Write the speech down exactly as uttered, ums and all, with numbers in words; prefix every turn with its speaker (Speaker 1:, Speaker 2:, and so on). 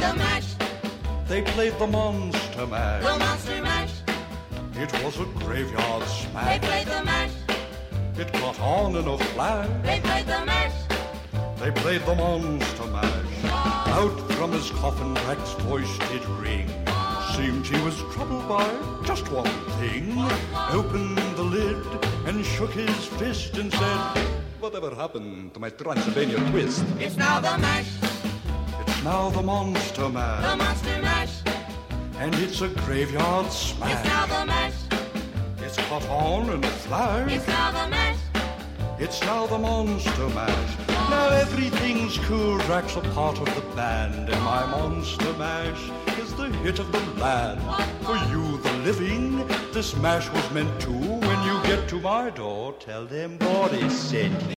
Speaker 1: the mash.
Speaker 2: They played the Monster Mash.
Speaker 1: The Monster Mash.
Speaker 2: It was a graveyard
Speaker 1: They
Speaker 2: smash.
Speaker 1: played the mash.
Speaker 2: It caught on in a flash.
Speaker 1: They played the mash.
Speaker 2: They played the Monster Mash. Out from his coffin Drac's voice did ring. Seemed he was troubled by just one thing. Opened the lid and shook his fist and said, "Whatever happened to my Transylvania twist?"
Speaker 1: It's now the mash.
Speaker 2: It's now the Monster Mash.
Speaker 1: The Monster Mash.
Speaker 2: And it's a graveyard
Speaker 1: It's
Speaker 2: smash.
Speaker 1: now the mash.
Speaker 2: It's caught on in a flash.
Speaker 1: It's now the mash.
Speaker 2: It's now the Monster Mash. Now everything's cool. Drac's a part of the band, and my Monster Mash is the hit of the land. For you, the living, this mash was meant to. When you get to my door, tell them Boris sent me.